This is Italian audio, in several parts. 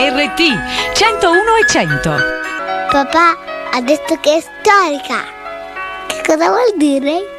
RT 101 e 100. Papà ha detto che è storica. Che cosa vuol dire?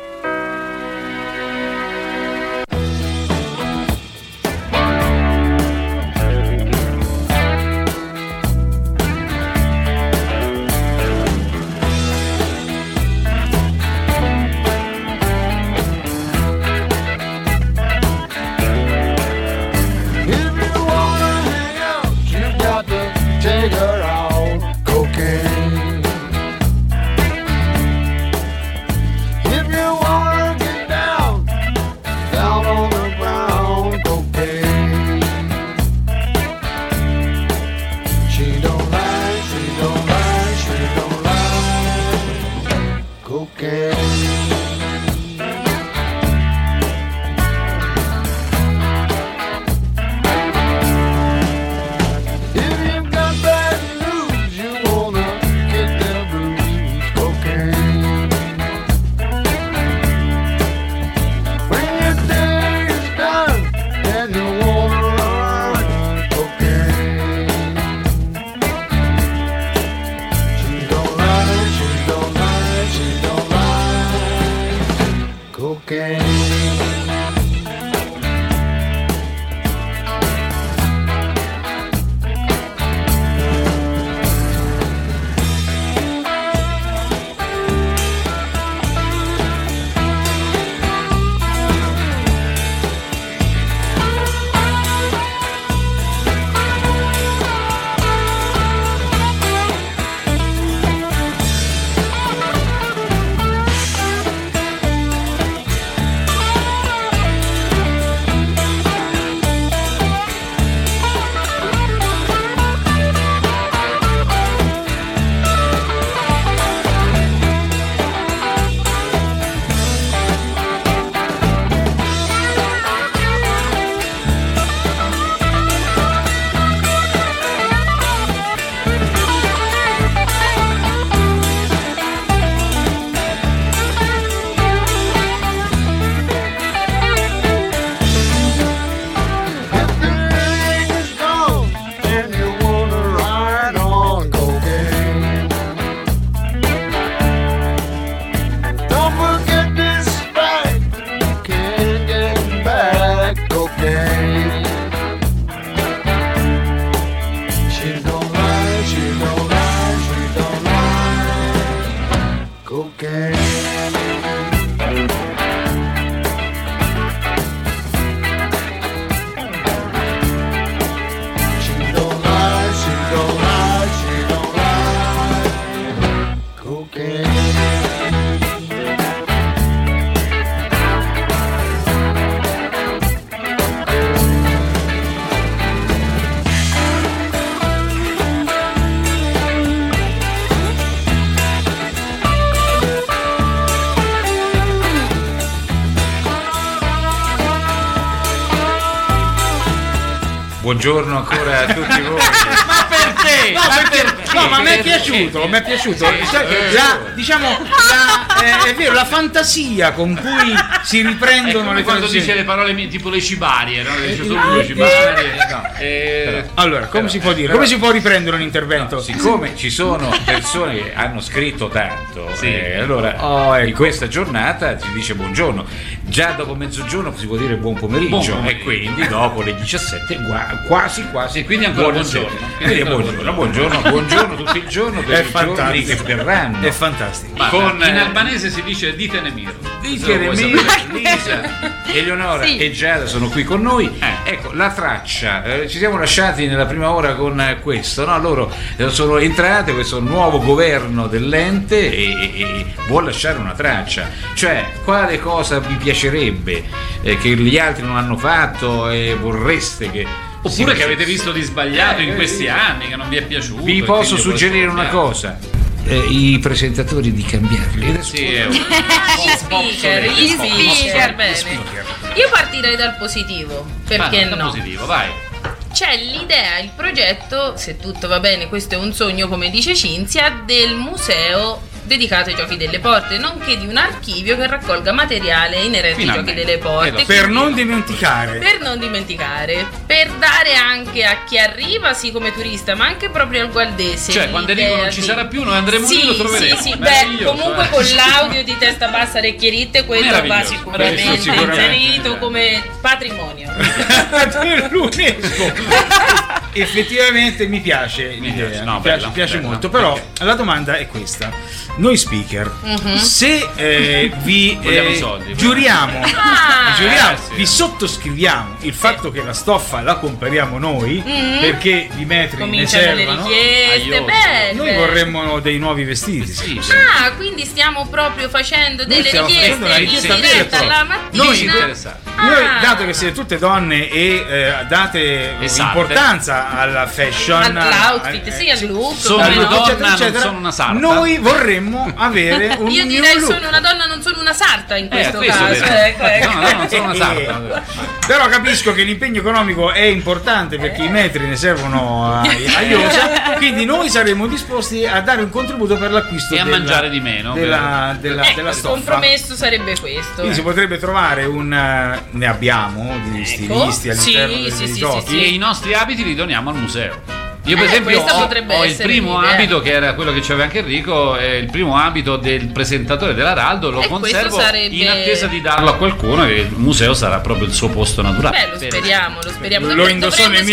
Buongiorno ancora a tutti voi. Ma perché? No, ma mi è piaciuto, mi è piaciuto. È vero, la fantasia con cui si riprendono le quando canzoni. dice le parole tipo le cibarie, no? Dice solo le cibarie. Allora, come si può dire? Come si può riprendere un intervento? No, siccome ci sono persone che hanno scritto tanto, sì. Allora in questa giornata si dice buongiorno. Già dopo mezzogiorno si può dire buon pomeriggio, e quindi dopo le 17 quasi e quindi ancora buongiorno. Quindi buongiorno tutto il giorno per i giorni che verranno. È fantastico. In albanese si dice dite nemir. Lisa, Eleonora e Giada sono qui con noi. Ecco la traccia, ci siamo lasciati nella prima ora con questo, no? Loro sono entrate, questo nuovo governo dell'ente e vuole lasciare una traccia, cioè quale cosa vi piacerebbe che gli altri non hanno fatto e vorreste che oppure che avete visto di sbagliato in questi anni, che non vi è piaciuto. Vi posso suggerire una cosa, i presentatori di cambiarli. Gli speaker, bene. Io partirei dal positivo, perché no? Positivo, vai. C'è l'idea, il progetto, se tutto va bene, questo è un sogno come dice Cinzia, del museo dedicato ai giochi delle porte, nonché di un archivio che raccolga materiale inerente ai giochi delle porte. Per non dimenticare. Per dare anche a chi arriva, sì, come turista, ma anche proprio al gualdese. Cioè, quando Enrico non ci sarà più, noi andremo lì e lo troveremo. Sì. Beh, comunque con l'audio di Testa Bassa Orecchie Ritte, quello va sicuramente inserito come patrimonio dell'UNESCO. Effettivamente mi piace l'idea, mi piace molto, però la domanda è questa: noi speaker, se vi giuriamo, vi sottoscriviamo il fatto che la stoffa la comperiamo noi, perché i metri ne servono, noi vorremmo dei nuovi vestiti. Quindi stiamo proprio facendo delle richieste in diretta alla mattina. Noi, dato che siete tutte donne e date importanza alla fashion, all'outfit, al look, sono una donna, non sono una sarta. Noi vorremmo avere un io direi sono una donna, non sono una sarta in questo caso. No, non sono una sarta. Però capisco che l'impegno economico è importante perché i metri ne servono a Iosa, quindi noi saremo disposti a dare un contributo per l'acquisto e a mangiare di meno della stoffa. Il compromesso sarebbe questo. Quindi si potrebbe trovare ne abbiamo di stilisti all'interno dei giochi e i nostri abiti li doniamo al museo. Io per esempio ho il primo abito, che era quello che c'aveva anche Enrico, il primo abito del presentatore dell'Araldo, lo conservo in attesa di darlo a qualcuno e il museo sarà proprio il suo posto naturale. Lo speriamo. Lo indossò nel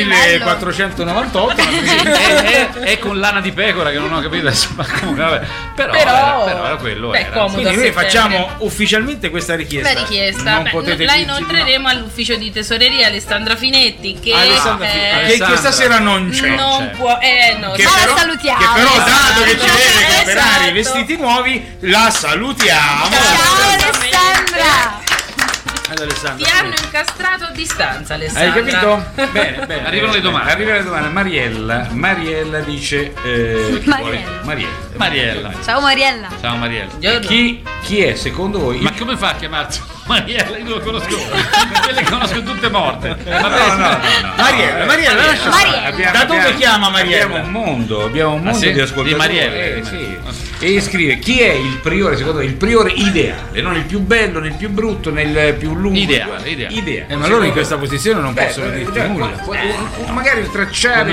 1498 è con lana di pecora che non ho capito adesso, però era quello. Quindi noi facciamo ufficialmente questa richiesta. La richiesta la inoltreremo all'ufficio di tesoreria Alessandra Finetti che questa sera non c'è. Non può, no. Che però, salutiamo. Che però, dato che ci deve comprare i vestiti nuovi, la salutiamo. Ciao Alessandra. Ti hanno incastrato a distanza, Alessandra. Hai capito? Bene. Arrivano le domande. Mariella dice Mariella. Ciao Mariella. Chi è secondo voi? Ma come fa a chiamarsi Mariella? Io lo conosco. Quelle che conosco tutte morte. No. Mariella, da dove chiama Mariella? Abbiamo un mondo di ascoltatori. Di Mariella. E scrive: chi è il priore, secondo il priore ideale, non il più bello, né il più brutto, né il più lungo. Ideale. Ma loro in questa posizione non possono dirti nulla. Magari tracciare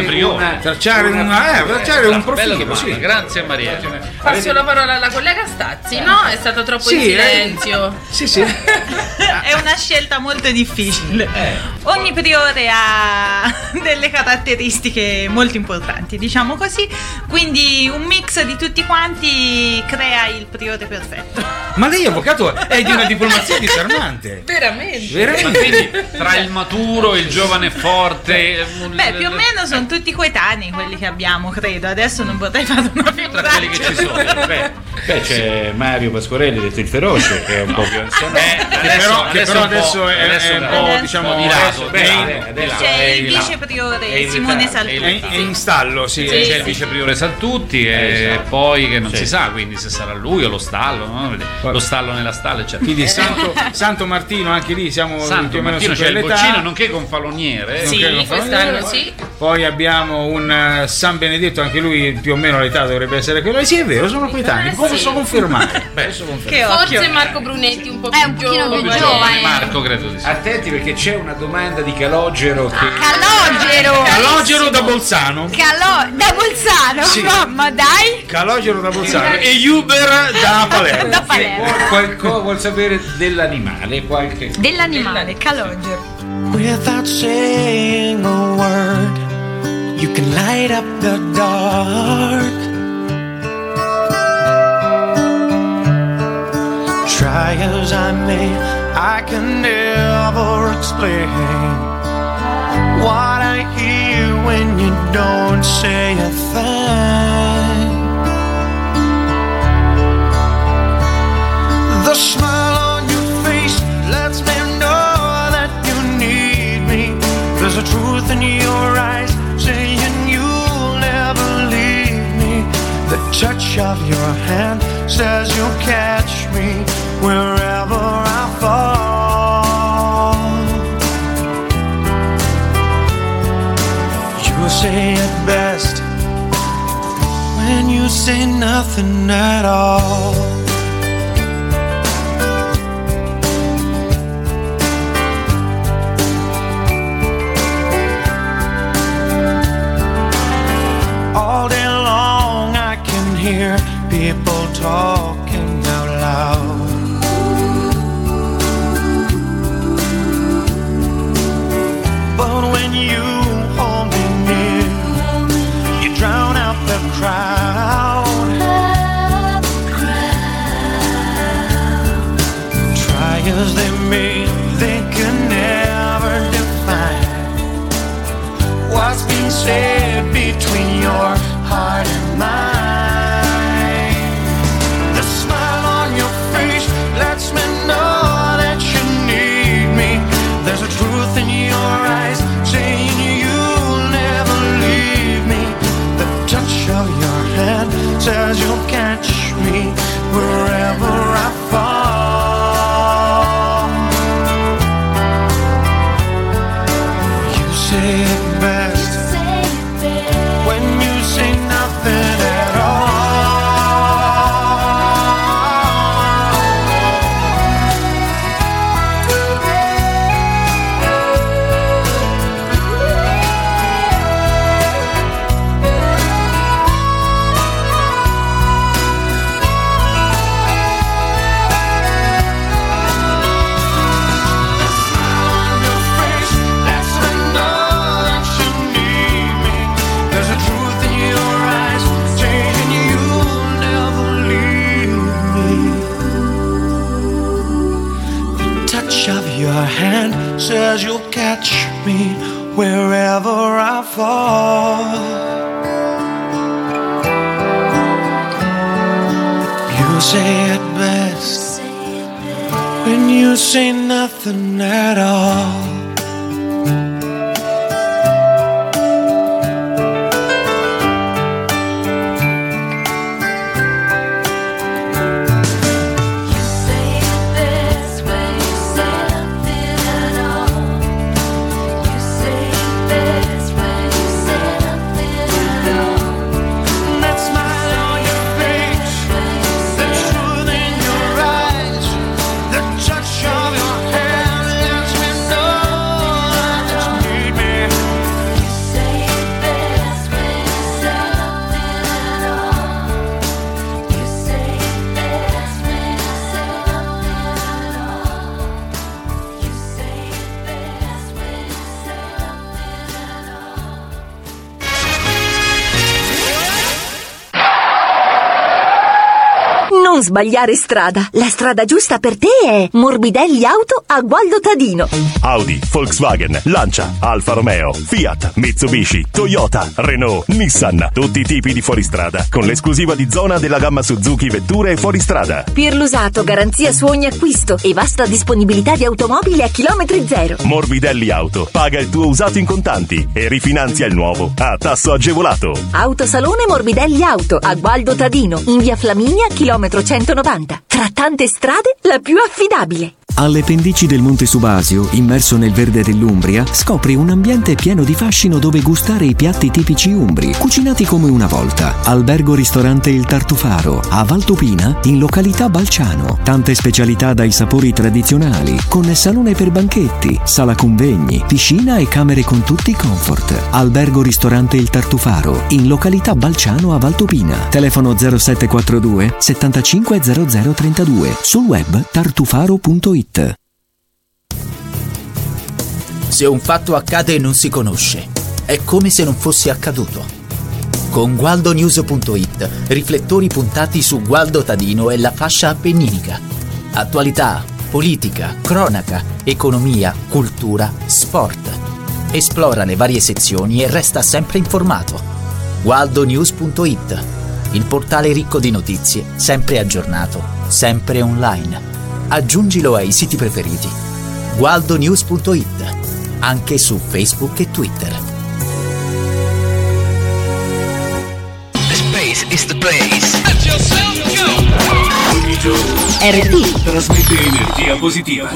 un profilo. Sì. Grazie a Mariella. Passo la parola alla collega Stazzi. No, è stato troppo in silenzio. Sì. È una scelta molto difficile. Ogni priore ha delle caratteristiche molto importanti, diciamo così. Quindi un mix di tutti quanti crea il priore perfetto. Ma lei, avvocato, è di una diplomazia disarmante. Veramente. Ma quindi tra il maturo, il giovane forte. Più o meno sono tutti coetanei quelli che abbiamo, credo. Adesso non potrei fare una figura. Tra quelli che ci sono. C'è Mario Pasquarelli, detto il feroce, che è un po' più anziano. Che però adesso è un po', diciamo, mirato. C'è il vice priore Simone Saltutti. È in stallo, sì. C'è il vice priore Saltutti e poi che non si sa, quindi se sarà lui o lo stallo, no? Lo stallo nella stalla, eccetera. Quindi Santo Martino, anche lì siamo Santo Martino, c'è il Boccino, nonché gonfaloniere. Sì, quest'anno sì. Poi abbiamo un San Benedetto, anche lui più o meno l'età dovrebbe essere quella. Sì, è vero, sono coetanei. Posso confermare. Forse Marco Brunetti un po' più giovane. Marco, credo di sì. Attenti, perché c'è una domanda di Calogero che... Calogero da Bolzano. Da Bolzano? Sì. No, ma dai. Calogero da Bolzano e Uber da Palermo. Da Palermo. Qualcosa vuol sapere dell'animale? Dell'animale, Calogero. Without saying a word, you can light up the dark. Try as I may, I can never explain what I hear when you don't say a thing. The smile on your face lets me know that you need me. There's a truth in your eyes saying you'll never leave me. The touch of your hand says you'll catch me wherever I fall. You say it best when you say nothing at all. All day long I can hear people talking out loud. But when you hold me near, you drown out the crowd. Try as they may, they can never define what's being said between your heart and mine. The smile on your face lets me know that you need me. There's a truth in your eyes saying you'll never leave me. The touch of your hand says you'll catch me wherever I fall. You say it best when you say nothing at all. Your hand says you'll catch me wherever I fall. You say it best when you say nothing at all. Non sbagliare strada. La strada giusta per te è Morbidelli Auto a Gualdo Tadino. Audi, Volkswagen, Lancia, Alfa Romeo, Fiat, Mitsubishi, Toyota, Renault, Nissan. Tutti i tipi di fuoristrada con l'esclusiva di zona della gamma Suzuki Vetture e fuoristrada. Per l'usato, garanzia su ogni acquisto e vasta disponibilità di automobili a chilometri zero. Morbidelli Auto. Paga il tuo usato in contanti e rifinanzia il nuovo a tasso agevolato. Autosalone Morbidelli Auto a Gualdo Tadino, in via Flaminia, chilometro 190. Tra tante strade, la più affidabile. Alle pendici del Monte Subasio, immerso nel verde dell'Umbria, scopri un ambiente pieno di fascino dove gustare i piatti tipici umbri, cucinati come una volta. Albergo-ristorante Il Tartufaro, a Valtopina, in località Balciano. Tante specialità dai sapori tradizionali, con salone per banchetti, sala convegni, piscina e camere con tutti i comfort. Albergo-ristorante Il Tartufaro, in località Balciano a Valtopina. Telefono 0742 750032. Sul web tartufaro.it. Se un fatto accade e non si conosce, è come se non fosse accaduto. Con GualdoNews.it, riflettori puntati su Gualdo Tadino e la fascia appenninica. Attualità, politica, cronaca, economia, cultura, sport. Esplora le varie sezioni e resta sempre informato. GualdoNews.it, il portale ricco di notizie, sempre aggiornato, sempre online. Aggiungilo ai siti preferiti. GualdoNews.it, anche su Facebook e Twitter. The space is the place. Let yourself go. Ogni giorno RT trasmette energia positiva.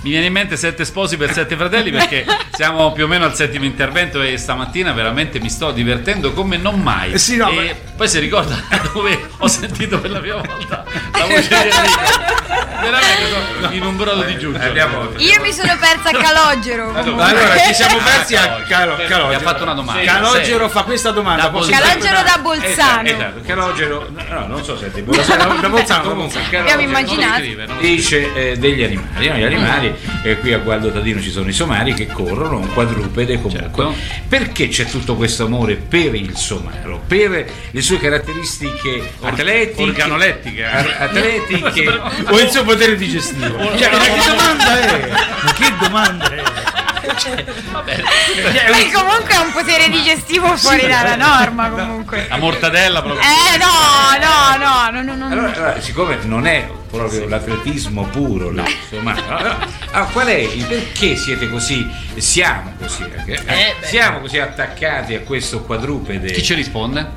viene in mente 7 sposi per 7 fratelli, perché siamo più o meno al 7° intervento e stamattina veramente mi sto divertendo come non mai. E poi si ricorda dove ho sentito per la prima volta la voce di Enrico. Veramente sono in un brodo di giugno. Io mi sono persa a Calogero. Allora ci siamo persi a Calogero. Mi ha fatto una domanda. Calogero fa questa domanda. Calogero da Bolzano. Esatto. Calogero, no, non so se è di Bolzano. Da Bolzano. Abbiamo immaginato. Dice degli animali. Gli animali, qui a Gualdo Tadino ci sono i somari che corrono, un quadrupede comunque. Certo. Perché c'è tutto questo amore per il somaro? Per le sue caratteristiche atletiche, organolettiche, o il suo potere digestivo. Ma che domanda è? Ma che domanda è? Vabbè. Comunque ha un potere digestivo fuori dalla norma, comunque. La mortadella proprio. No. Allora, siccome non è proprio l'atletismo puro, insomma, qual è il perché siete così? Siamo così attaccati a questo quadrupede. Chi ci risponde?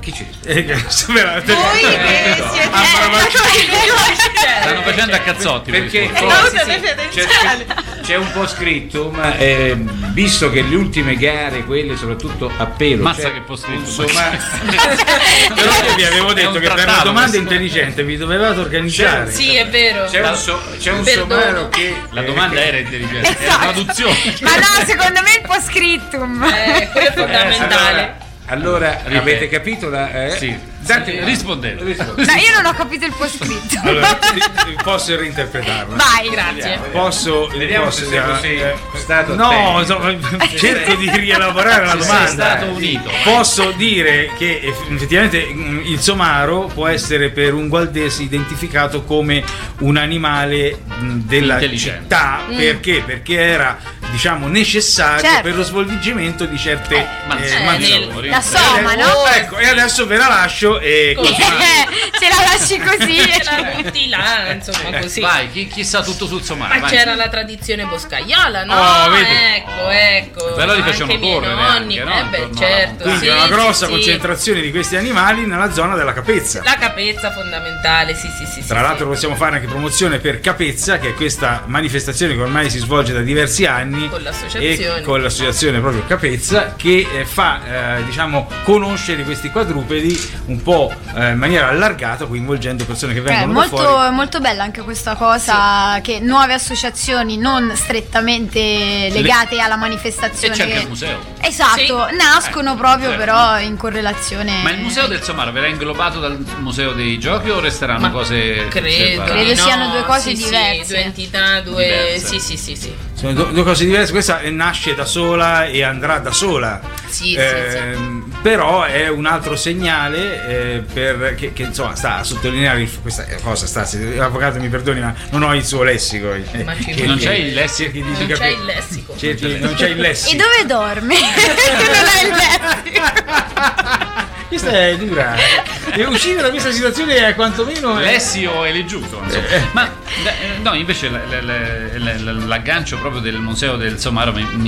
Stanno facendo a cazzotti perché c'è un po' scritto, ma visto che le ultime gare, quelle soprattutto a pelo, massa che po' scritto, però io vi avevo detto che per una domanda intelligente vi dovevate organizzare. Sì, è vero. C'è un somaro che la domanda era intelligente, era traduzione. Ma no, secondo me il post-scriptum quello è fondamentale. Allora avete capito sì. Rispondete. No, io non ho capito il post-scritto. Allora, posso reinterpretarlo? Vai, grazie. Vediamo se sei così stato cerco di rielaborare la domanda. Sei stato unito. Posso dire che effettivamente il somaro può essere per un gualdese identificato come un animale della città. Perché? Perché era, diciamo, necessario per lo svolgimento di certe mansioni. La soma, no? Ecco, e adesso ve la lascio e ce la lasci così ce la butti là, insomma, così. Vai, chi sa tutto sul somaro? Ma c'era la tradizione boscaiola, no? Ecco. Però li facevano correre nonni, certo. Quindi una grossa concentrazione di questi animali nella zona della Capezza. La Capezza fondamentale, sì. Tra l'altro possiamo fare anche promozione per Capezza, che è questa manifestazione che ormai si svolge da diversi anni con l'associazione, e con l'associazione proprio Capezza, che fa diciamo conoscere questi quadrupedi un po' in maniera allargata, coinvolgendo persone che vengono da fuori. Molto bella anche questa cosa, che nuove associazioni non strettamente legate alla manifestazione, e c'è anche il museo, esatto, nascono proprio però in correlazione. Ma il museo del somaro verrà inglobato dal museo dei giochi o resteranno cose credo siano due cose diverse, due entità, diverse. Sì. Sono due cose diverse. Questa nasce da sola e andrà da sola. Sì. Però è un altro segnale che insomma sta a sottolineare questa cosa. L'avvocato mi perdoni, ma non ho il suo lessico. Non c'è il lessico. Non c'è il lessico. Non c'è il lessico. E dove dorme? Non hai il lessico. Questa è dura. E uscire da questa situazione è quantomeno Lessio e leggiuto. Ma no, invece l'aggancio proprio del museo del somaro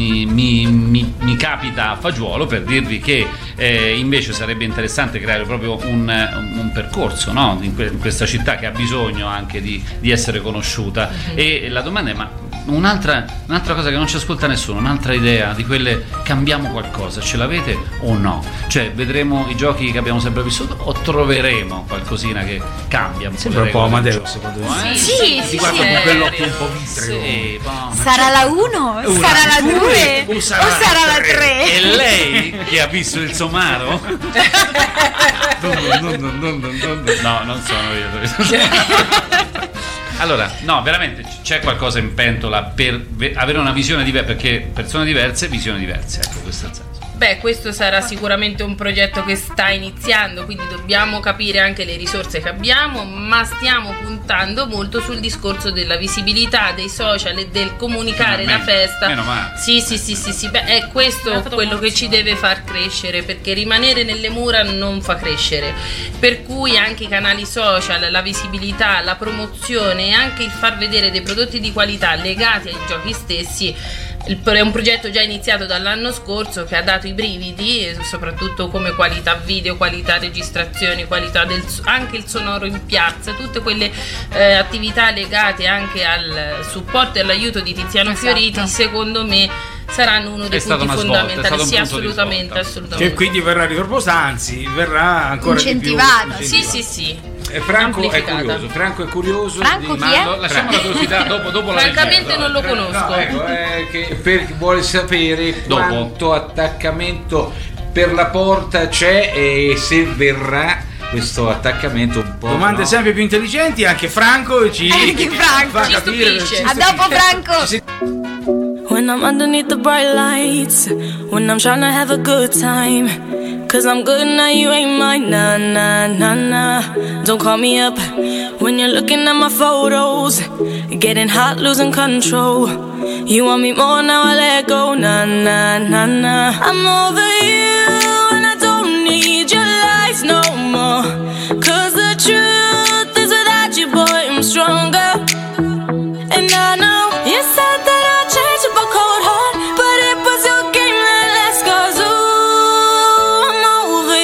mi capita a fagiolo per dirvi che invece sarebbe interessante creare proprio un percorso, no? in questa città che ha bisogno anche di essere conosciuta. E la domanda è: ma un'altra cosa che non ci ascolta nessuno, un'altra idea di quelle, cambiamo qualcosa, ce l'avete o no? Cioè, vedremo i giochi che abbiamo sempre vissuto o troveremo qualcosina che cambia? Sembra un po' Amadeo, secondo me. Sì, si guarda con quell'occhio un po' vitreo. Sarà la 1? Sarà la 2? O sarà la 3? E lei che ha visto il somaro? No, non sono io. Allora, no, veramente c'è qualcosa in pentola per avere una visione diversa, perché persone diverse, visioni diverse, ecco, questo è il senso. Beh, questo sarà sicuramente un progetto che sta iniziando, quindi dobbiamo capire anche le risorse che abbiamo, ma stiamo puntando molto sul discorso della visibilità, dei social e del comunicare la festa. Meno male. Sì. Beh, è questo quello che ci deve far crescere, perché rimanere nelle mura non fa crescere. Per cui anche i canali social, la visibilità, la promozione e anche il far vedere dei prodotti di qualità legati ai giochi stessi è un progetto già iniziato dall'anno scorso che ha dato i brividi, soprattutto come qualità video, qualità registrazioni, qualità anche il sonoro in piazza, tutte quelle attività legate anche al supporto e all'aiuto di Tiziano Fioriti, secondo me saranno uno dei punti fondamentali. Sì, assolutamente. Che quindi verrà riproposta, anzi verrà ancora incentivata. Sì. Franco è curioso. Franco chi è? Lasciamo la curiosità dopo la francamente non lo conosco. Che vuole sapere quanto attaccamento per la porta c'è e se verrà questo attaccamento un po'. Domande sempre più intelligenti, anche Franco ci stupisce. A dopo Franco. When I'm underneath the bright lights, when I'm trying to have a good time, 'cause I'm good now, you ain't mine, nah, nah, nah, nah. Don't call me up when you're looking at my photos, getting hot, losing control. You want me more, now I let go, nah, nah, nah, nah. I'm over you and I don't need your lies no more, 'cause the truth is without you, boy, I'm stronger. And I know you said that I'll change up a cold heart, but it was your game that last, 'cause ooh, I'm over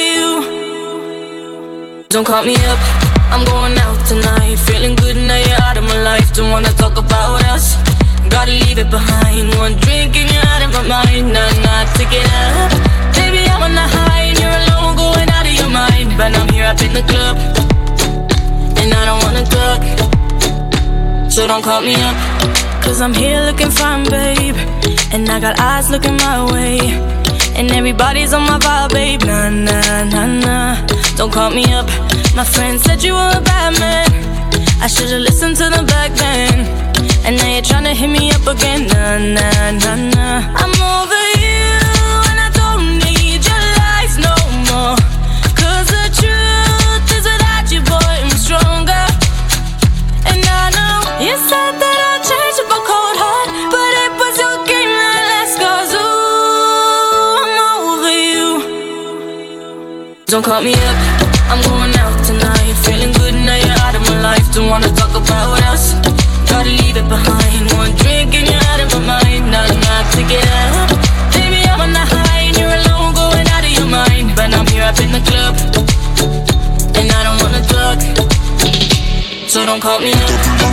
you. Don't call me up, I'm going out tonight, feeling good now you're out of my life. Don't wanna talk about us, gotta leave it behind. One drink and you're out of my mind, nah, take it up. Baby, I'm on the high and you're alone, going out of your mind. But I'm here up in the club, and I don't wanna talk, so don't call me up, 'cause I'm here looking fine, babe, and I got eyes looking my way, and everybody's on my vibe, babe, nah, nah, nah, nah. Don't call me up, my friend said you were a bad man, I should've listened to them back then, and now you're trying to hit me up again, nah, nah, nah, nah. I'm over you and I don't need your lies no more, 'cause the truth is without you, boy, I'm stronger. And I know you said that I'll change up a cold heart, but it was your game that last, 'cause ooh, I'm over you. Don't call me up, I'm going out tonight, feeling good now you're out of my life. Don't wanna talk about us, gotta leave it behind. One drink and you're out of my mind, nah, take it up. Baby, I'm on the high and you're alone, going out of your mind. But I'm here up in the club, and I don't wanna talk, so don't call me up.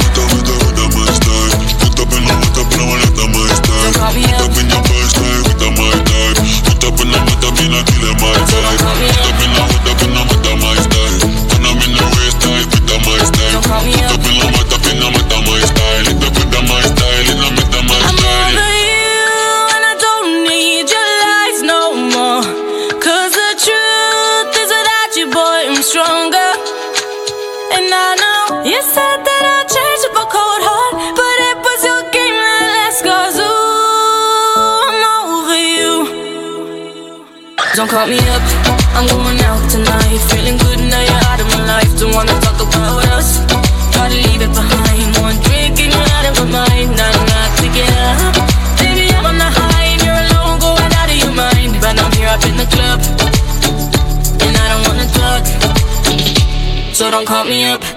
Stronger, and I know you said that I'll change up a cold heart, but it was your game that last, 'cause ooh, I'm over you. Don't call me up, I'm going out tonight, feeling good now you're out of my life. Don't wanna talk about us, gotta leave it behind. One drink and you're out of my mind, nah, take it up. Baby, I'm on the high and you're alone, going out of your mind. But I'm here up in the club, and I don't wanna talk, so don't call me up.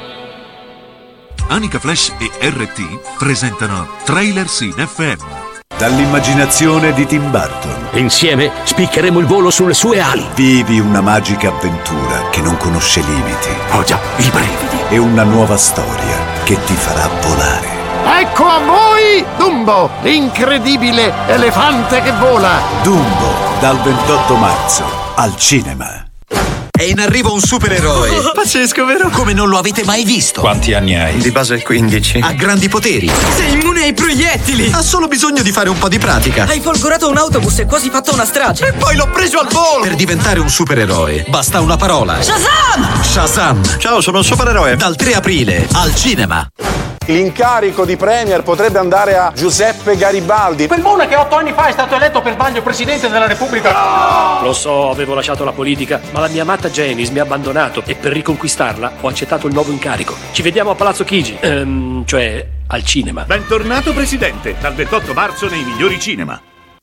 Anica Flash e RT presentano Trailers in FM. Dall'immaginazione di Tim Burton. Insieme spiccheremo il volo sulle sue ali. Vivi una magica avventura che non conosce limiti. Oh già, i brividi. E una nuova storia che ti farà volare. Ecco a voi Dumbo, l'incredibile elefante che vola. Dumbo, dal 28 marzo al cinema. È in arrivo un supereroe. Pazzesco, vero? Come non lo avete mai visto. Quanti anni hai? Di base 15. Ha grandi poteri. Sei immune ai proiettili. Ha solo bisogno di fare un po' di pratica. Hai folgorato un autobus e quasi fatto una strage. E poi l'ho preso al volo. Per diventare un supereroe basta una parola. Shazam! Shazam. Ciao, sono un supereroe. Dal 3 aprile al cinema. L'incarico di premier potrebbe andare a Giuseppe Garibaldi. Quel Mona che 8 anni fa è stato eletto per sbaglio presidente della Repubblica. No! Lo so, avevo lasciato la politica, ma la mia amata Janice mi ha abbandonato e per riconquistarla ho accettato il nuovo incarico. Ci vediamo a Palazzo Chigi, cioè al cinema. Bentornato presidente, dal 28 marzo nei migliori cinema.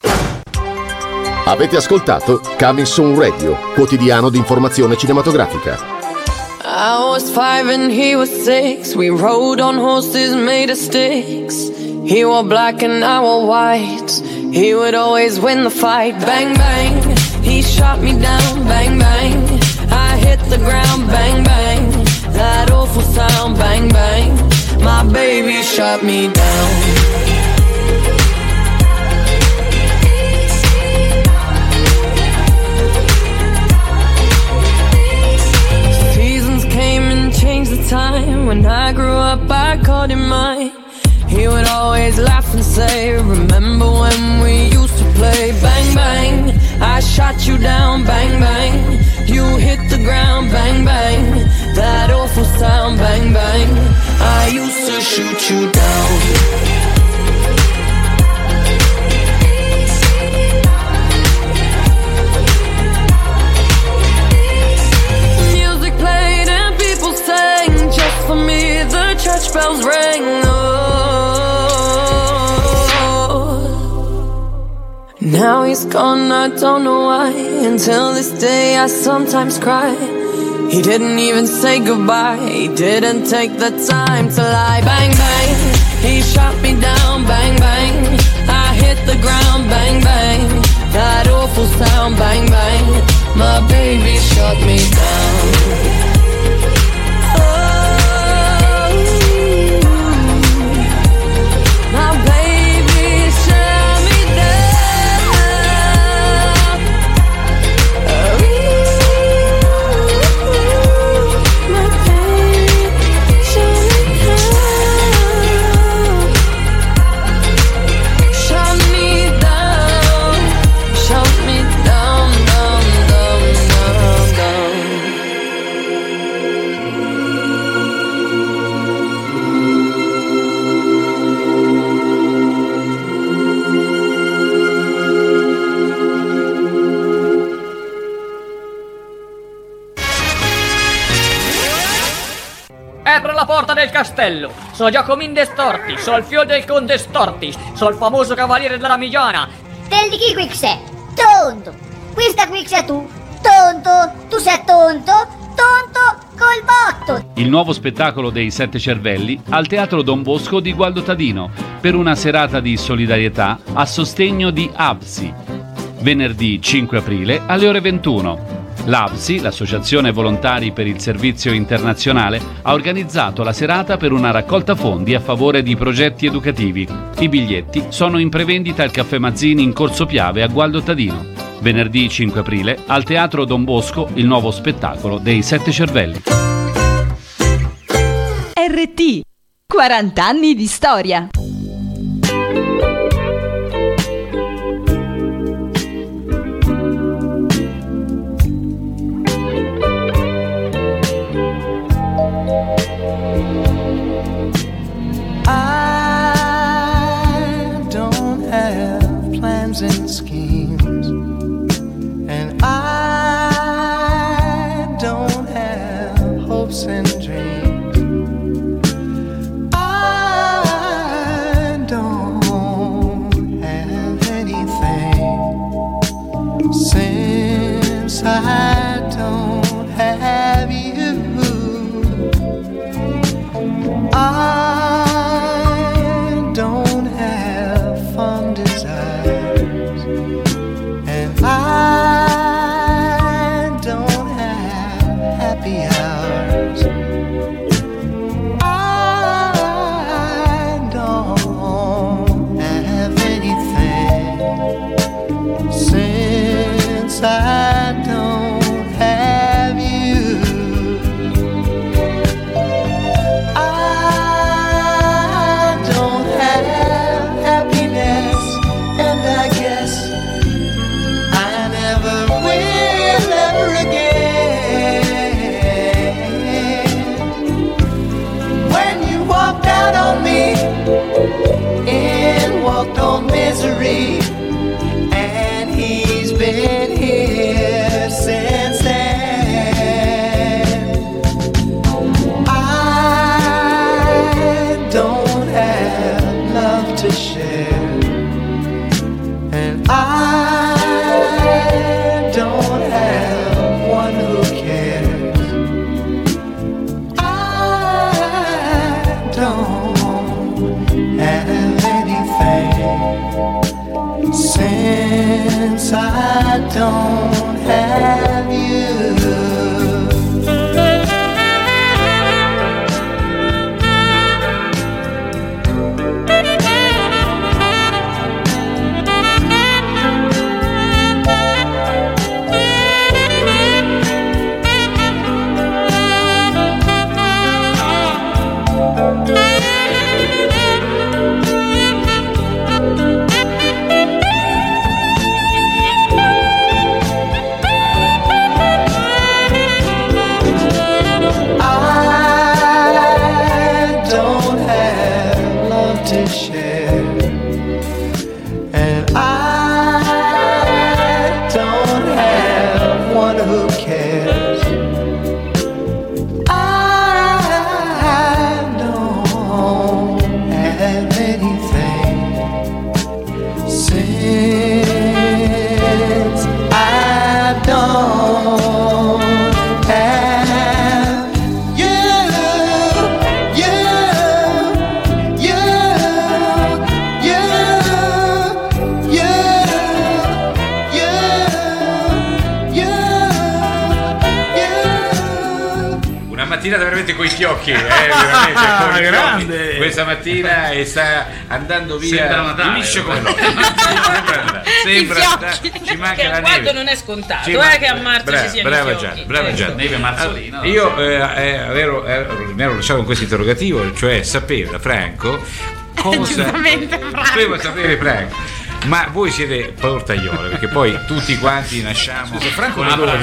Avete ascoltato Coming Soon Radio, quotidiano di informazione cinematografica. I was 5 and he was 6. We rode on horses made of sticks. He wore black and I wore white. He would always win the fight. Bang, bang, he shot me down. Bang, bang, I hit the ground. Bang, bang, that awful sound. Bang, bang, my baby shot me down. Seasons came and changed the time. When I grew up, I called him mine. He would always laugh and say, remember when we used to play? Bang, bang, I shot you down. Bang, bang, you hit the ground. Bang, bang, that awful sound. Bang, bang, I used to shoot you down. Music played and people sang. Just for me the church bells rang. Now he's gone, I don't know why. Until this day I sometimes cry. He didn't even say goodbye. He didn't take the time to lie. Bang, bang, he shot me down. Bang, bang, I hit the ground. Bang, bang, that awful sound. Bang, bang, my baby shot me down. Apro la porta del castello. So Giacomin Destorti, so il figlio del conte Storti, so il famoso cavaliere della Migiana. Del di chi qui sei? Tonto. Questa qui sei tu. Tonto. Tu sei tonto. Tonto col botto. Il nuovo spettacolo dei Sette Cervelli al Teatro Don Bosco di Gualdo Tadino per una serata di solidarietà a sostegno di ABSI. Venerdì 5 aprile alle ore 21. L'ABSI, l'Associazione Volontari per il Servizio Internazionale, ha organizzato la serata per una raccolta fondi a favore di progetti educativi. I biglietti sono in prevendita al Caffè Mazzini in Corso Piave a Gualdo Tadino. Venerdì 5 aprile al Teatro Don Bosco il nuovo spettacolo dei Sette Cervelli. RT, 40 anni di storia. And schemes, and I don't have hopes and dreams. I don't have anything since I don't have you. I don't have fond desires. I don't have happy hours. I don't have anything since I don't have you. I don't have happiness, and I guess never will ever again. mattinata veramente coi fiocchi, veramente grande. Questa mattina e sta andando via. Sembra Natale. Liscio come l'olio. Ci manca la neve. Non è scontato, che a marzo ci siano brava i fiocchi. Brava Gianni. Neve marzolina. Io mi ero lasciato con questo interrogativo, cioè sapere da Franco cosa devo sapere Franco. Ma voi siete portaiole, perché poi tutti quanti nasciamo Franco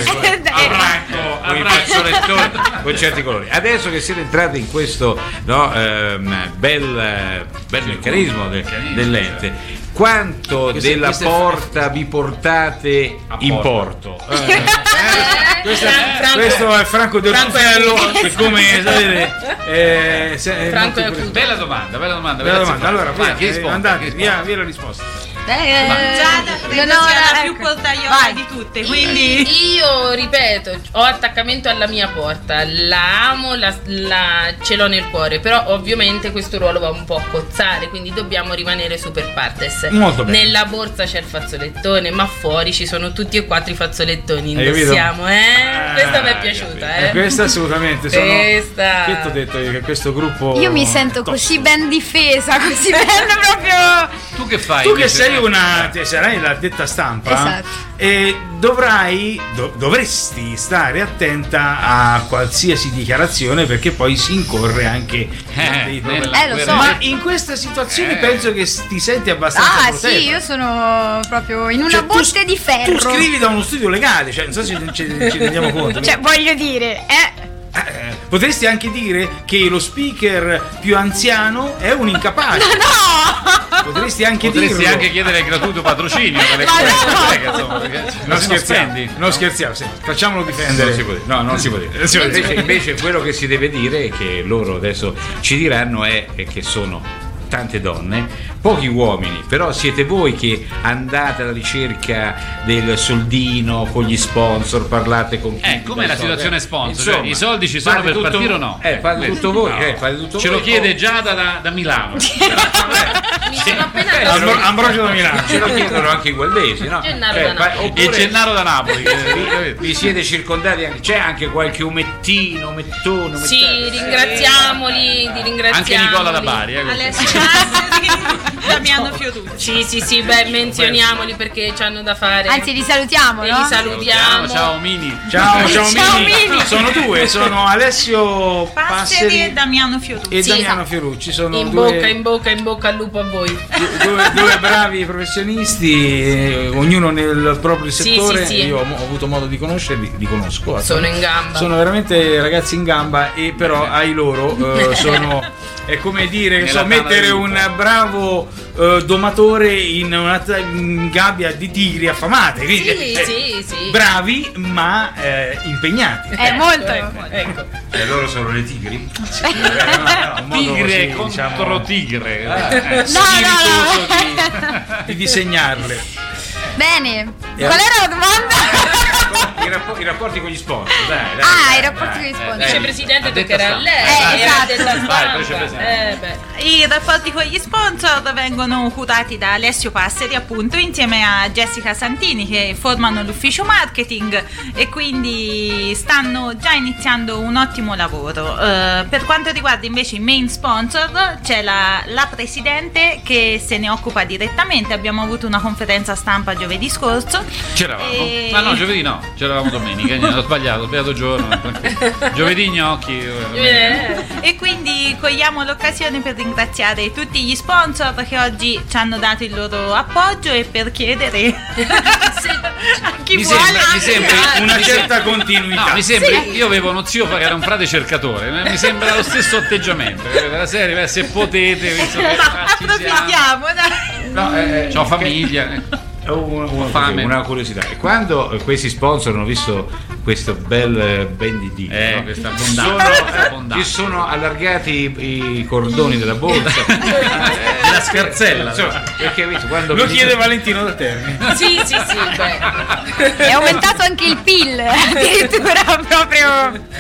con certi colori. Adesso che siete entrati in questo bel meccanismo dell'ente, quanto della porta vi portate in porto? Questo è Franco Del Rufello, che come sapete Franco è acuto. Bella domanda. Allora, andate, via la risposta. Giada credo sia la più portaiola di tutte, quindi io ripeto, ho attaccamento alla mia porta, la amo, ce l'ho nel cuore, però ovviamente questo ruolo va un po' a cozzare, quindi dobbiamo rimanere super partes. Molto bene. Nella borsa c'è il fazzolettone, ma fuori ci sono tutti e 4 i fazzolettoni, indossiamo, questa mi è piaciuta, Questa assolutamente questa. Che ti ho detto che questo gruppo io mi sento così ben difesa, così ben proprio. Tu che fai? Tu che sei sarai l'addetta stampa, esatto. E dovresti stare attenta a qualsiasi dichiarazione, perché poi si incorre anche dei problemi. Lo so. Ma in questa situazione penso che ti senti abbastanza protetta. Sì, io sono proprio in una botte di ferro. Tu scrivi da uno studio legale, non so se ci rendiamo conto. Voglio dire, potresti anche dire che lo speaker più anziano è un incapace. No! Potresti anche chiedere il gratuito patrocinio delle non scherziamo, facciamolo difendere. Non si può dire. Invece quello che si deve dire, che loro adesso ci diranno, è che sono tante donne, pochi uomini, però siete voi che andate alla ricerca del soldino con gli sponsor, parlate con chi. Com'è la situazione sponsor? Insomma, i soldi ci sono per partire o no? Fate tutto voi. Ce lo chiede Giada da Milano. Mi sono appena Ambrogio da Milano. Ce lo chiedono anche i gualdesi, no? E Gennaro da Napoli. Vi siete circondati, c'è anche qualche mettone. Sì, ringraziamoli. Anche Nicola da Bari. Damiano Fiorucci. Sì, menzioniamoli perché ci hanno da fare. Anzi, li salutiamo, e no? li salutiamo. Ciao Mini. Ciao Mini. Sono due, sono Alessio Passeri e Damiano Fiorucci. Sono in bocca al lupo a voi. Due bravi professionisti, ognuno nel proprio settore. Sì. Io ho avuto modo di conoscerli, li conosco. Sono in gamba. Sono veramente ragazzi in gamba, e però ai loro sono. È come dire, mettere un bravo domatore in gabbia di tigri affamate. Quindi, sì. Bravi ma impegnati. Molto. Ecco. E loro sono le tigri? Tigre contro tigre. Di disegnarle. Bene. Qual era la domanda? I rapporti con gli sponsor, dai. I rapporti con gli sponsor. Vicepresidente toccherà a lei. I rapporti con gli sponsor vengono curati da Alessio Passeri, appunto, insieme a Jessica Santini, che formano l'ufficio marketing, e quindi stanno già iniziando un ottimo lavoro. Per quanto riguarda invece i main sponsor, c'è la presidente che se ne occupa direttamente. Abbiamo avuto una conferenza stampa giovedì scorso. C'eravamo? Ma no, giovedì no, c'eravamo domenica, ho sbagliato giorno. Giovedì gnocchi. E quindi cogliamo l'occasione per ringraziare tutti gli sponsor che oggi ci hanno dato il loro appoggio, e per chiedere a chi vuole mi sembra una certa continuità. No, mi sembra, io avevo uno zio che era un frate cercatore, mi sembra lo stesso atteggiamento della serie, se potete, approfittiamo, dai. C'ho famiglia. Una curiosità, e quando questi sponsor hanno visto questo bel bandidino, questa gli sono allargati i cordoni della borsa, la scarzella, perché quando lo chiede Valentino da Terni. Sì, è aumentato anche il PIL, addirittura proprio.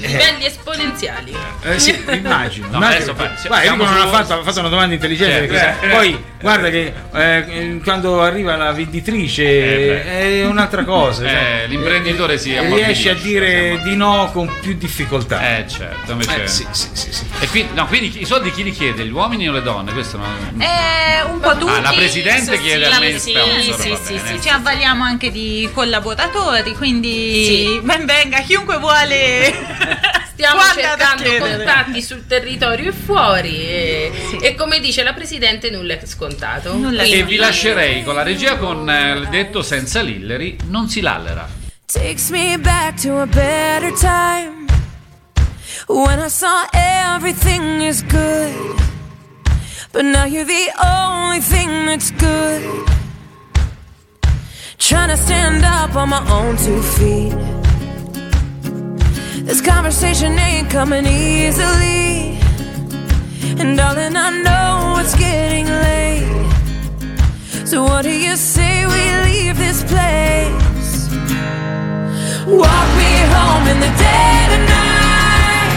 livelli esponenziali. Sì, immagino. No, adesso non ha fatto una domanda intelligente. Poi guarda che quando arriva la venditrice è un'altra cosa. L'imprenditore riesce a dire di no con più difficoltà. Certo. Sì. E quindi i soldi chi li chiede? Gli uomini o le donne? Questo un po' tutti. La presidente chiede a me sponsor. Sì. Ci avvaliamo anche di collaboratori, quindi ben venga chiunque vuole. Stiamo cercando contatti sul territorio e fuori e come dice la presidente nulla è scontato. E vi lascerei con la regia con il detto senza lilleri non si lallera. Takes me back to a better time when I saw everything is good, but now you're the only thing that's good. Trying to stand up on my own 2 feet. This conversation ain't coming easily, and darling, I know it's getting late. So what do you say we leave this place? Walk me home in the dead of night.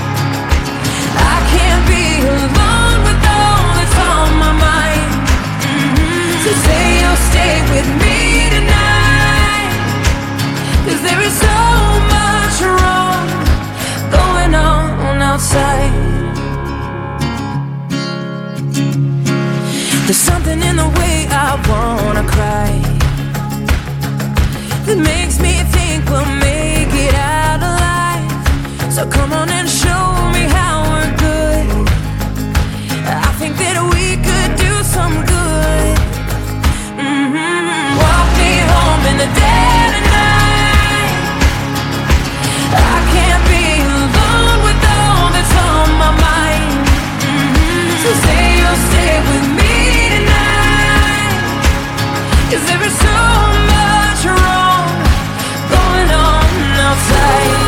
I can't be alone with all that's on my mind. So say you'll stay with me tonight, 'cause there is so much wrong going on outside. There's something in the way I wanna cry that makes me think we'll make it out alive. So come on and show me how we're good. I think that we could do some good. Walk me home in the dead of night. I can't be alone with all that's on my mind. So say you'll stay with me tonight, 'cause there is so much wrong going on outside.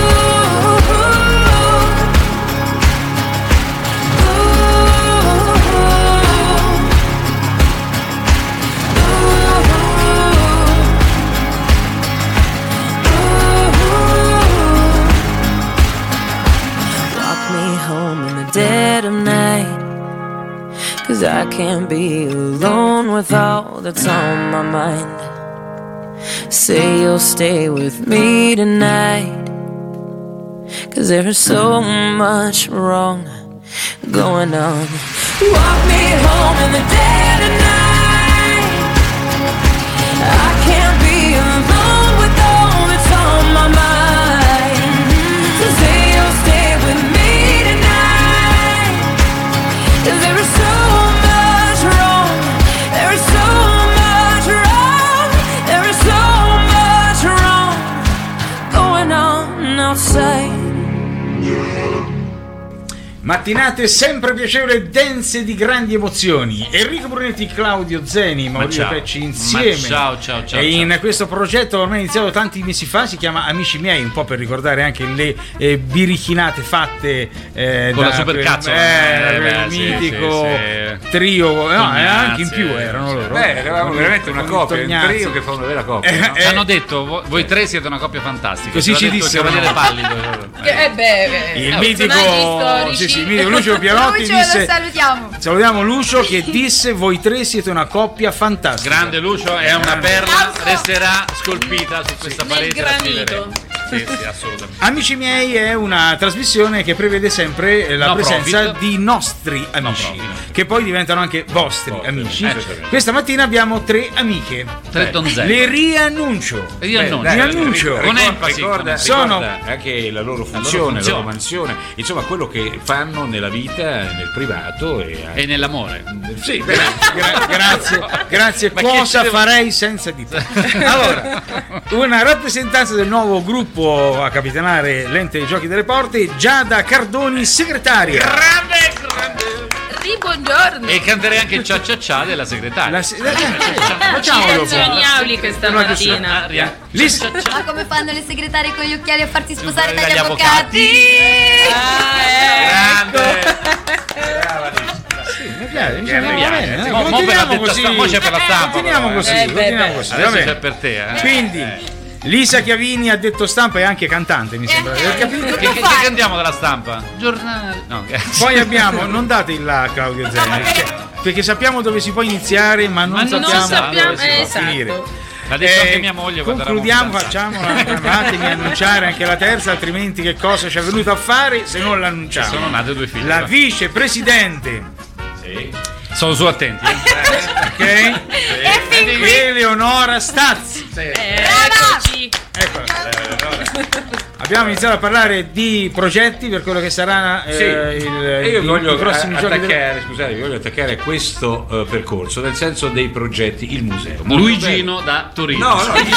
Walk me home in the dead of night, 'cause I can't be alone with all that's on my mind. Say you'll stay with me tonight, 'cause there is so much wrong going on. Walk me home in the dead of night. I can't be alone with all that's on my mind. So say you'll stay with me tonight, 'cause there is so much wrong. There is so much wrong. There is so much wrong going on outside. Mattinate sempre piacevoli e dense di grandi emozioni. Enrico Brunetti, Claudio Zeni, Maurizio Pecci insieme. Ciao. E in questo progetto ormai iniziato tanti mesi fa, si chiama Amici miei, un po' per ricordare anche le birichinate fatte con la supercazzo, quel mitico trio, anche in più erano loro. Eravamo veramente una coppia, un trio che fa una vera coppia. Ci hanno detto voi tre siete una coppia fantastica. Così ci dissero. Cavaliere Pallido. Il mitico Lucio Pierotti Lucio, disse, lo salutiamo Lucio, che disse: voi tre siete una coppia fantastica. Grande Lucio, è una perla, resterà scolpita su questa parete. Sì, assolutamente. Amici miei è una trasmissione che prevede sempre la presenza di nostri amici, che poi diventano anche vostri amici. Questa mattina abbiamo 3 amiche. 3 donzelle. Le riannuncio. Con enfasi. Ricorda anche la loro funzione, la loro mansione, insomma quello che fanno nella vita, nel privato e nell'amore. Sì, grazie. Cosa farei senza di te? Allora, una rappresentanza del nuovo gruppo a capitanare l'ente dei giochi delle porte, Giada Cardoni, segretaria. Grande. Buongiorno. E canterei anche il cia della segretaria. Facciamolo geniali questa mattina. Ma come fanno le segretarie con gli occhiali a farsi sposare dagli avvocati? Grande. Continuiamo così. Mo c'è per la stampa. Continuiamo così. Adesso c'è per te. Quindi Lisa Chiavini ha detto Stampa e anche cantante, mi sembra di aver capito. Che cantiamo dalla Stampa? Giornale. No, Poi abbiamo, non date il là Claudio Zena, perché sappiamo dove si può iniziare, ma non sappiamo dove si può finire. L'ha detto anche mia moglie. Concludiamo, fatemi annunciare anche la terza, altrimenti che cosa ci è venuto a fare se non l'annunciamo? Sono nate 2 figlie. La vicepresidente. Sì. Sono su attenti. Ok? Eleonora Stazzi. Eccoci. Abbiamo iniziato a parlare di progetti per quello che sarà io voglio i prossimi giorni. Voglio attaccare questo percorso, nel senso dei progetti, il museo. Luigino da Torino.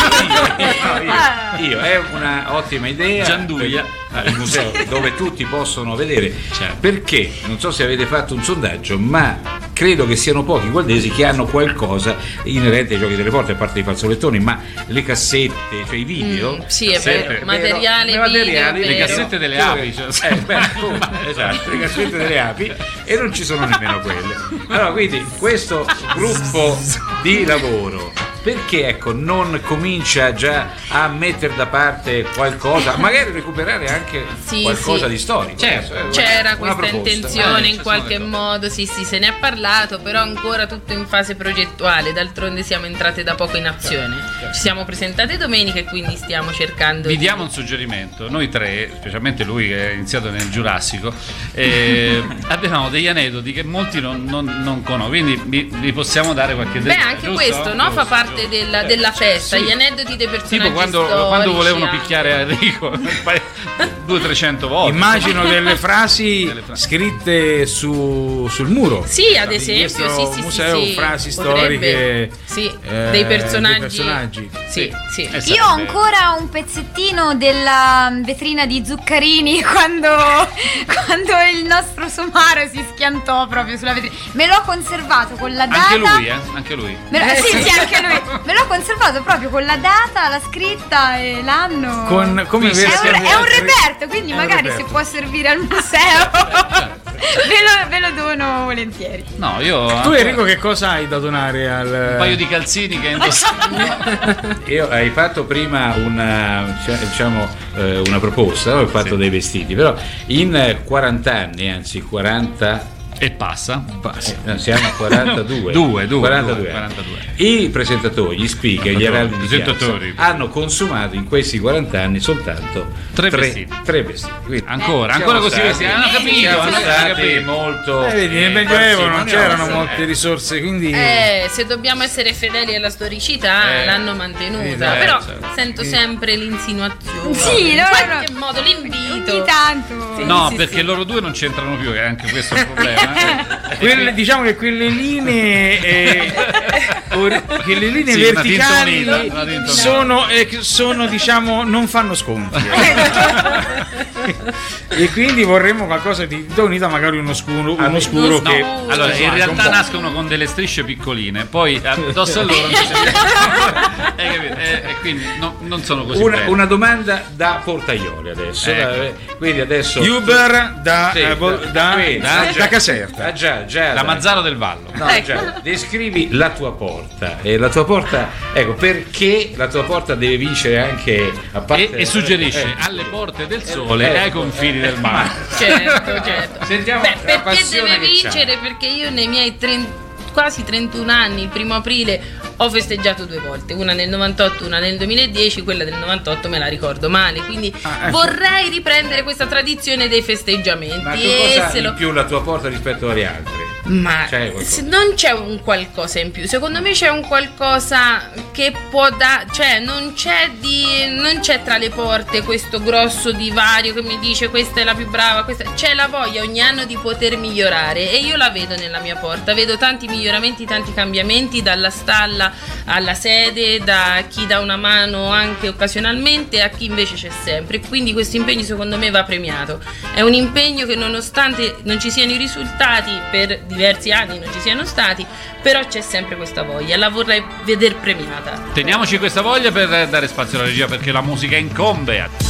Io è una ottima idea. Gianduia. Il museo dove tutti possono vedere, perché non so se avete fatto un sondaggio, ma credo che siano pochi gualdesi che hanno qualcosa inerente ai giochi delle porte, a parte i fazzolettoni, ma le cassette, cioè i video, sì, è vero, materiali, le cassette delle api, esatto, le cassette delle api, e non ci sono nemmeno quelle. Allora, quindi questo gruppo di lavoro, perché non comincia già a mettere da parte qualcosa, magari recuperare anche qualcosa di storico? C'era questa intenzione in qualche modo, sì, se ne è parlato, però ancora tutto in fase progettuale. D'altronde siamo entrate da poco in azione. Ci siamo presentate domenica e quindi stiamo cercando. Vi diamo un suggerimento. Noi tre, specialmente lui che è iniziato nel Giurassico, avevamo degli aneddoti che molti non conoscono, quindi vi possiamo dare qualche dettaglio. Anche questo, no? Fa parte della festa, gli aneddoti dei personaggi tipo quando volevano picchiare Enrico 200-300 volte. Immagino delle frasi scritte sul muro. Sì, ad esempio, museo, frasi storiche dei personaggi. Sì. Io ho ancora un pezzettino della vetrina di Zuccarini quando il nostro somaro si schiantò proprio sulla vetrina. Me l'ho conservato con la data. Anche lui. Sì, anche lui. Me l'ho conservato proprio con la data, la scritta e l'anno. È un reperto, quindi magari se può servire al museo ve lo dono volentieri. No, io. Tu Enrico che cosa hai da donare un paio di calzini che Io hai fatto prima una proposta, ho fatto dei vestiti, però in 40 anni, anzi 40 e passa. Siamo a 42. 42. I presentatori, gli speaker, gli araldi di piazza hanno consumato in questi 40 anni soltanto 3 vestiti. Quindi ancora così vestiti. Hanno capito molto. Nel Medioevo non c'erano molte risorse, quindi se dobbiamo essere fedeli alla storicità l'hanno mantenuta. Però sento sempre l'insinuazione. Sì, in qualche modo l'invito. Ogni tanto. No, perché loro due non c'entrano più, è anche questo il problema. Diciamo che quelle linee verticali sono diciamo non fanno sconti. E quindi vorremmo qualcosa di unito, magari uno scuro che allora in realtà nascono con delle strisce piccoline, poi addosso a loro e quindi non sono così una domanda da portaioli adesso, quindi adesso Uber da Caserta. Già, da Mazzaro del Vallo. Descrivi la tua porta. E la tua porta, perché la tua porta deve vincere anche a parte e suggerisce alle porte del sole e ai confini del mare. Certo. Sentiamo perché deve vincere? Perché io nei miei quasi 31 anni, il 1° aprile, ho festeggiato 2 volte, una nel 98, una nel 2010, quella del 98 me la ricordo male, quindi vorrei riprendere questa tradizione dei festeggiamenti. Ma che cosa in più la tua porta rispetto agli altri? Ma non c'è un qualcosa in più, secondo me c'è un qualcosa che può cioè non c'è tra le porte questo grosso divario che mi dice questa è la più brava, c'è la voglia ogni anno di poter migliorare, e io la vedo nella mia porta, vedo tanti miglioramenti, tanti cambiamenti, dalla stalla alla sede, da chi dà una mano anche occasionalmente a chi invece c'è sempre, quindi questo impegno secondo me va premiato. È un impegno che nonostante non ci siano i risultati, per diversi anni non ci siano stati, però c'è sempre questa voglia, la vorrei vedere premiata. Teniamoci questa voglia per dare spazio alla regia, perché la musica incombe.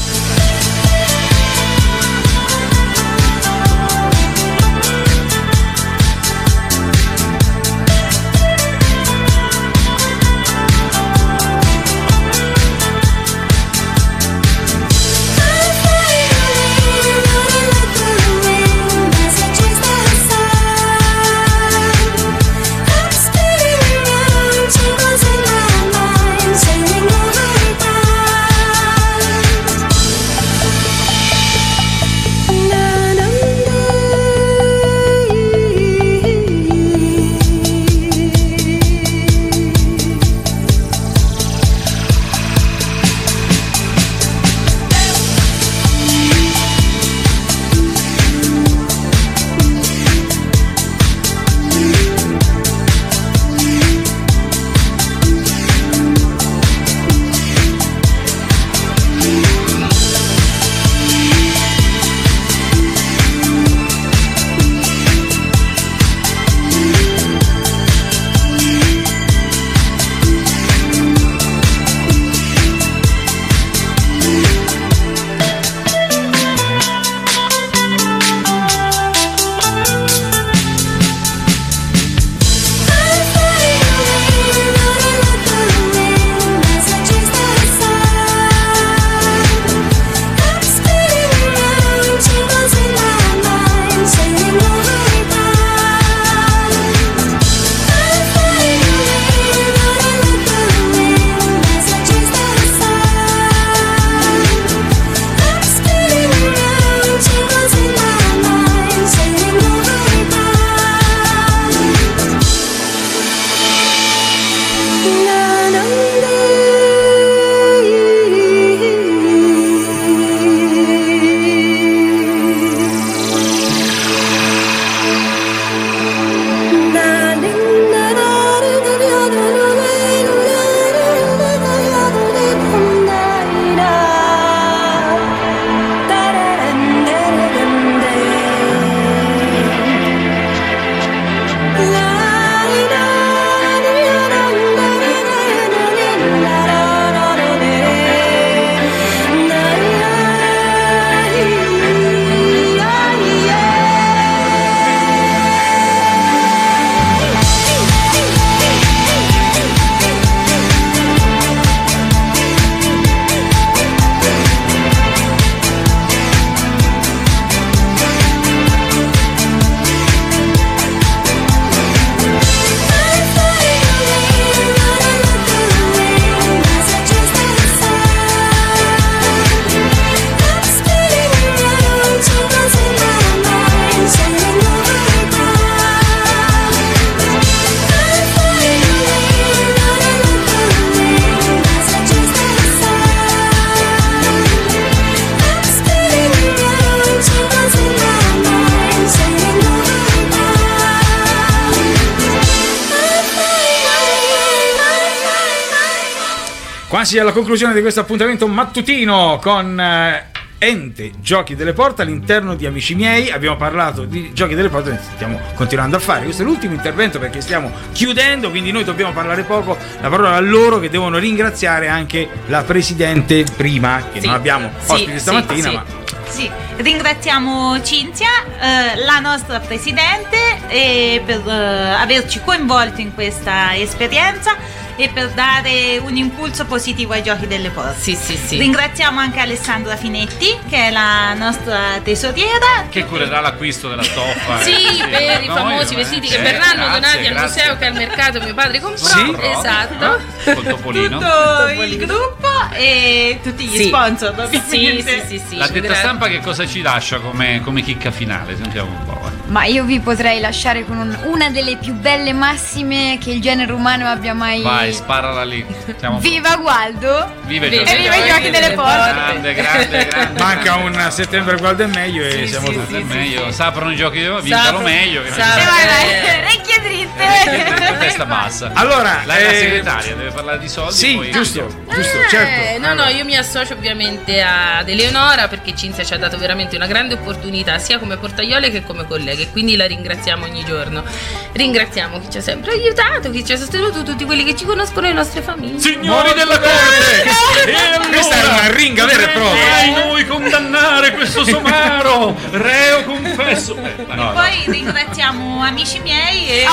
Quasi alla conclusione di questo appuntamento mattutino con Ente Giochi delle Porte all'interno di Amici Miei. Abbiamo parlato di Giochi delle Porte, stiamo continuando a fare. Questo è l'ultimo intervento perché stiamo chiudendo, quindi noi dobbiamo parlare poco. La parola a loro che devono ringraziare anche la Presidente prima, che non abbiamo ospiti stamattina, ma... Sì, ringraziamo Cinzia, la nostra Presidente, per averci coinvolto in questa esperienza e per dare un impulso positivo ai Giochi delle Porte. Sì. Ringraziamo anche Alessandra Finetti, che è la nostra tesoriera, che curerà l'acquisto della stoffa. Per i famosi vestiti che verranno donati al museo che al mercato mio padre comprò. Esatto. Col Topolino. Tutto il gruppo e tutti gli sponsor. Sì. La detta stampa che cosa ci lascia come chicca finale? Sentiamo un po'. Ma io vi potrei lasciare con una delle più belle massime che il genere umano abbia mai... Vai, sparala lì. Viva Gualdo! Viva i Giochi delle Porte! Grande. Manca un settembre Gualdo è meglio e siamo tutti. Meglio. Saprono i giochi, vincano meglio. Orecchie dritte! Testa bassa. Allora, la segretaria deve parlare di soldi. Sì, poi... giusto, certo. No, io mi associo ovviamente ad Eleonora perché Cinzia ci ha dato veramente una grande opportunità sia come portaiole che come colleghe, quindi la ringraziamo ogni giorno. Ringraziamo chi ci ha sempre aiutato, chi ci ha sostenuto, tutti quelli che ci conoscono e le nostre famiglie. Signori della Corte! Questa è una ringa vera e propria. Noi condannare questo somaro, reo confesso. Poi ringraziamo Amici Miei e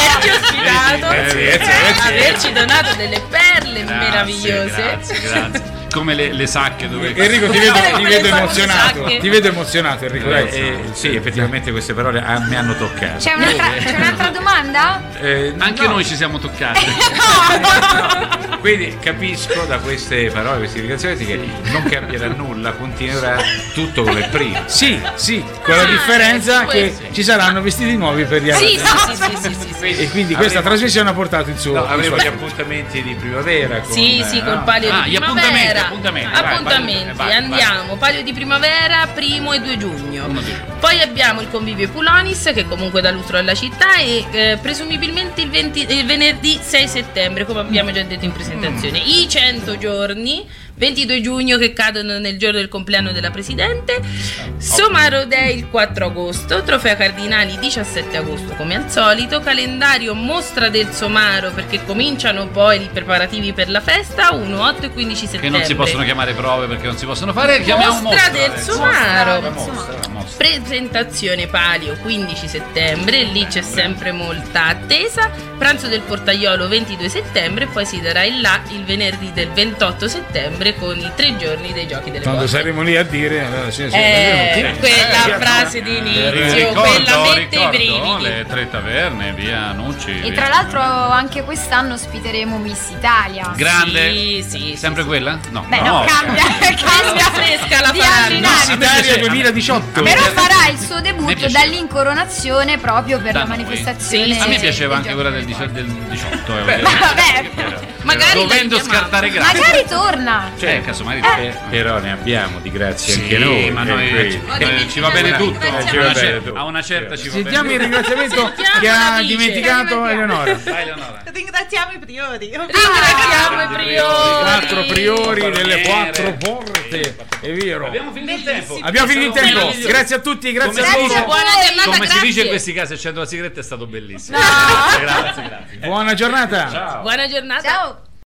averci donato delle perle meravigliose. Grazie. Come le sacche dove... Enrico, ti vedo emozionato. Ti vedo emozionato, Enrico. Sì, effettivamente queste parole mi hanno toccato. C'è un'altra domanda? Anche noi ci siamo toccati. Quindi capisco da queste parole, questi ringraziamenti che non cambierà nulla, continuerà tutto come prima. Sì, con la differenza che ci saranno vestiti nuovi per gli altri. Sì. E quindi questa trasmissione ha portato il suo... avremo gli appuntamenti di primavera. Col palio di primavera. Appuntamenti. Vai. Andiamo, palio di primavera, 1 e 2 giugno. Poi abbiamo il convivio Pulonis che comunque dà lustro alla città e presumibilmente il venerdì 6 settembre, come abbiamo già detto in presentazione. I 100 giorni, 22 giugno che cadono nel giorno del compleanno della Presidente, Somaro Day il 4 agosto, Trofeo Cardinali 17 agosto come al solito, calendario Mostra del Somaro perché cominciano poi i preparativi per la festa 1, 8 e 15 settembre. Che non si possono chiamare prove perché non si possono fare, chiamiamo Mostra del Somaro. Presentazione palio 15 settembre, lì c'è sempre molta attesa. Pranzo del portaiolo 22 settembre, poi si darà il venerdì del 28 settembre con i 3 giorni dei Giochi delle Porte. Quando saremo lì a dire quella frase di inizio, quella mette i brividi. Le 3 taverne, via Nucci. E tra l'altro anche quest'anno ospiteremo Miss Italia. Grande? Sì. Sempre quella? No. Cambia fresca la faranno. Miss Italia 2018. Però farà il suo debutto dall'incoronazione proprio per la manifestazione. A me piaceva anche quella del 18. Magari dovendo scartare grazie. Magari torna. Casomai però ne abbiamo di grazie anche noi. Ma noi ci va bene tutto. A una certa ci va bene. Sentiamo il ringraziamento che ha dimenticato Eleonora. Vai Eleonora. Ringraziamo i priori. 4 priori delle 4 porte. È vero. Abbiamo finito il tempo. Grazie a tutti, grazie a tutti. Buona giornata. Come si dice in questi casi, accendo la sigaretta, è stato bellissimo. Grazie. Buona giornata. Ciao. Buona giornata. Ciao.